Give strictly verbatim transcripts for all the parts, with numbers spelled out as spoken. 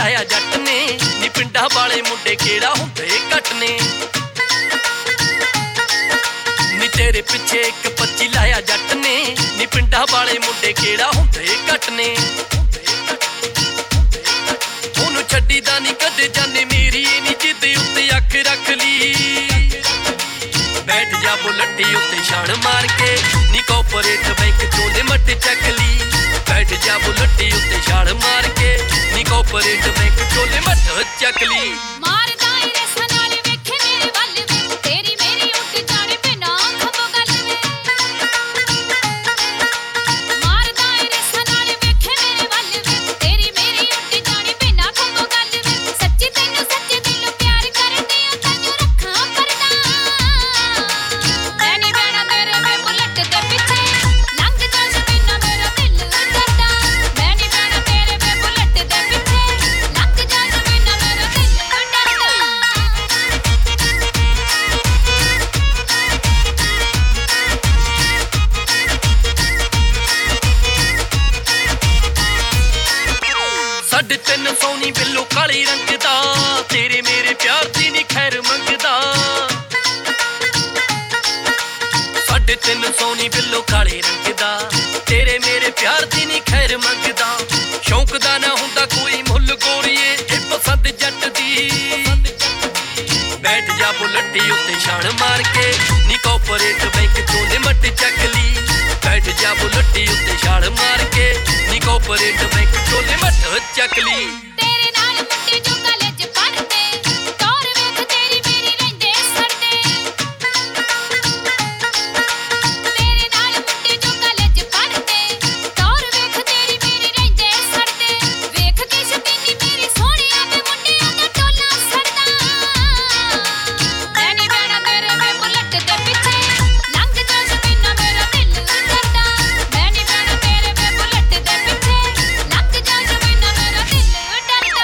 ਲਾਇਆ ਜੱਟ ਨੇ ਨੀ ਪਿੰਡਾਂ ਵਾਲੇ ਮੁੰਡੇ ਕਿਹੜਾ ਹੁੰਦੇ ਘੱਟ ਨੇ ਨੀ ਤੇਰੇ ਪਿੱਛੇ ਇੱਕ ਪੱਚੀ ਲਾਇਆ ਜੱਟ ਨੇ ਨੀ ਪਿੰਡਾਂ ਵਾਲੇ ਮੁੰਡੇ ਕਿਹੜਾ ਹੁੰਦੇ ਘੱਟ ਨੇ ਉਹਨੂੰ ਛੱਡੀ ਦਾ ਨੀ ਕਦੇ ਜਾਨੇ ਮੇਰੀ ਨੀ ਜਿੱਦ ਉੱਤੇ ਅੱਖ ਰੱਖ ਲਈ ਬੈਠ ਜਾ ਬੁਲੱਟੀ ਉੱਤੇ ਛਾਣ ਮਾਰ ਕੇ ਨੀ ਕੋਪਰੇਟ ਬੈਂਕ ਚੋਂ ਲਿਮਟ ਚੱਕ ਲਈ ਬੈਠ ਜਾ ਬੁਲੱਟੀ ਉੱਤੇ ਛਾਣ ਮਾਰ ਕੇ ਨੀ ਕੋਪਰੇਟ ਬੈਂਕ ਚੋਂ ਲਿਮਟ ਚੱਕ ਲਈ ਮਾਰਦਾ ਏ ਰੇਸਾਂ ਨਾਲ ਵੇਖੇ ਮੇਰੇ ਵੱਲ ਵੇ ਤੇਰੀ ਮੇਰੀ ਉੱਡ ਜਾਣੇ ਬਿਨਾ ਖੱਬੋ ਗੱਲ ਵੇ ਮਾਰਦਾ ਏ ਰੇਸਾਂ ਨਾਲ ਵੇਖੇ ਮੇਰੇ ਵੱਲ ਵੇ ਤੇਰੀ ਮੇਰੀ ਉੱਡ ਜਾਣੇ ਬਿਨਾ ਖੱਬੋ ਗੱਲ ਵੇ ਸੱਚੀ ਤੈਨੂੰ ਸੱਚੇ ਦਿਲੋਂ ਪਿਆਰ ਕਰਦੀ ਆ ਤੈਨੂੰ ਰੱਖਾਂ ਪਰਦਾ ਮੈਂ ਨੀ ਬਹਿਣਾ ਤੇਰੇ ਵੇ ਬੁਲਟ ਦੇ ਪਿੱਛੇ ਲੰਘ ਜਾ ਬਿਨਾ ਮੇਰਾ ਦਿਲ ਡਰਦਾ ਮੈਂ ਨੀ ਬਹਿਣਾ ਤੇਰੇ ਵੇ ਬੁਲਟ ਦੇ ਪਿੱਛੇ ਲੰਘ ਜਾ ਬਿਨਾ ਮੇਰਾ ਦਿਲ ਡਰਦਾ ਸਾਢੇ ਤਿੰਨ ਸੌ ਨੀ ਬਿੱਲੋ ਕਾਲੇ ਰੰਗ ਦਾ ਤੇਰੇ ਮੇਰੇ ਪਿਆਰ ਦੀ ਨੀ ਖੈਰ ਮੰਗਦਾ ਸਾਢੇ ਤਿੰਨ ਸੌ ਨੀ ਬਿੱਲੋ ਕਾਲੇ ਰੰਗ ਦਾ ਤੇਰੇ ਮੇਰੇ ਪਿਆਰ ਦੀ ਨੀ ਖੈਰ ਮੰਗਦਾ ਸ਼ੌਂਕ ਦਾ ਨਾ ਹੁੰਦਾ ਕੋਈ ਮੁੱਲ ਗੋਰੀਏ ਇਹ ਪਸੰਦ ਜੱਟ ਦੀ ਬੈਠ ਜਾ ਬੁਲੱਟੀ ਉੱਤੇ ਛਾਣ ਮਾਰ ਕੇ ਨੀ ਕੋਪਰੇਟ ਬੈਂਕ ਚੋਂ ਲਿਮਟ ਚੱਕ ਲਈ ਬੈਠ ਜਾ ਬੁਲੱਟੀ ਉੱਤੇ ਛਾਣ ਮਾਰ ਕੇ ਨੀ ਕੋਪਰੇਟ ਬੈਂਕ ਚੋਂ ਲਿਮਟ ਚੱਕ ਲਈ ਤੇਰੇ ਨਾਲ ਮੁੰਡੇ ਜੋ ਕਾਲਜ ਪੜ੍ਹਦੇ ਟੌਰ ਵੇਖ ਤੇਰੀ ਮੇਰੀ ਰਹਿੰਦੇ ਸੜਦੇ ਤੇਰੇ ਨਾਲ ਮੁੰਡੇ ਜੋ ਕਾਲਜ ਪੜ੍ਹਦੇ ਟੌਰ ਵੇਖ ਤੇਰੀ ਮੇਰੀ ਰਹਿੰਦੇ ਸੜਦੇ ਵੇਖ ਕੇ ਸ਼ਕੀਨੀ ਮੇਰੀ ਸੋਹਣਿਆ ਵੇ ਮੁੰਡਿਆਂ ਦਾ ਟੋਲਾ ਸੜਦਾ ਮੈਂ ਨੀ ਬਹਿਣਾ ਤੇਰੇ ਵੇ ਬੁਲਟ ਦੇ ਪਿੱਛੇ ਲੰਘ ਜਾ ਬਿਨਾ ਮੇਰਾ ਦਿਲ ਡਰਦਾ ਮੈਂ ਨੀ ਬਹਿਣਾ ਤੇਰੇ ਵੇ ਬੁਲਟ ਦੇ ਪਿੱਛੇ ਲੰਘ ਜਾ ਬਿਨਾ ਮੇਰਾ ਦਿਲ ਡਰਦਾ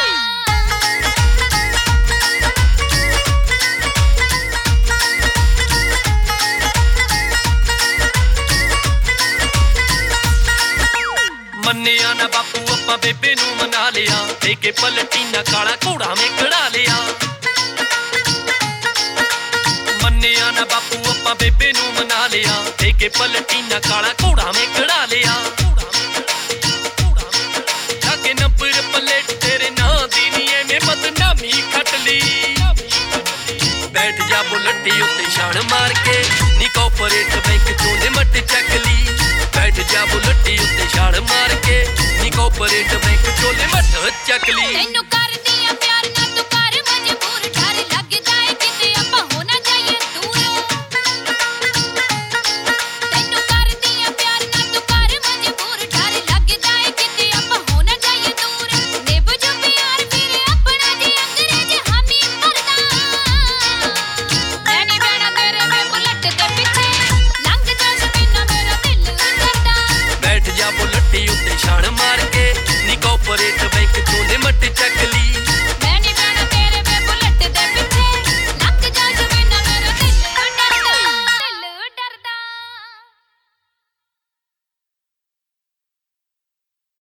ਮੰਨਿਆ ਨਾ ਬਾਪੂ ਆਪਾਂ ਬੇਬੇ ਨੂੰ ਮਨਾ ਲਿਆ ਦੇ ਕੇ ਪਲਟੀ ਨਾ ਕਾਲਾ ਘੋੜਾ ਮੈਂ ਕਢਾ ਲਿਆ ਮੰਨਿਆ ਨਾ ਬਾਪੂ ਆਪਾਂ ਬੇਬੇ ਨੂੰ ਮਨਾ ਲਿਆ ਦੇ ਕੇ ਪਲਟੀ ਨਾ ਕਾਲਾ ਘੋੜਾ ਮੈਂ ਕਢਾ ਲਿਆ ਜਾ ਕੇ ਨੰਬਰ ਪਲੇਟ ਤੇਰੇ ਨਾਂ ਦੀ ਨੀ ਐਵੇਂ ਬਦਨਾਮੀ ਖੱਟ ਲਈ ਬੈਠ ਜਾ ਬੁਲੱਟੀ ਉੱਤੇ ਛਾਣ ਮਾਰ ਕੇ ਨੀ ਕੋਪਰੇਟ ਬੈਂਕ ਚੋਂ ਲਿਮਟ ਚੱਕ ਲਈ ਬੈਠ ਜਾ ਬੁਲੱਟੀ ਉੱਤੇ ਛਾਲ ਮਾਰ ਕੇ ਨੀ ਕੋਪਰੇਟ ਬੈਂਕ ਚੋਂ ਲਿਮਟ ਚੱਕ ਲਈ ਤੈਨੂੰ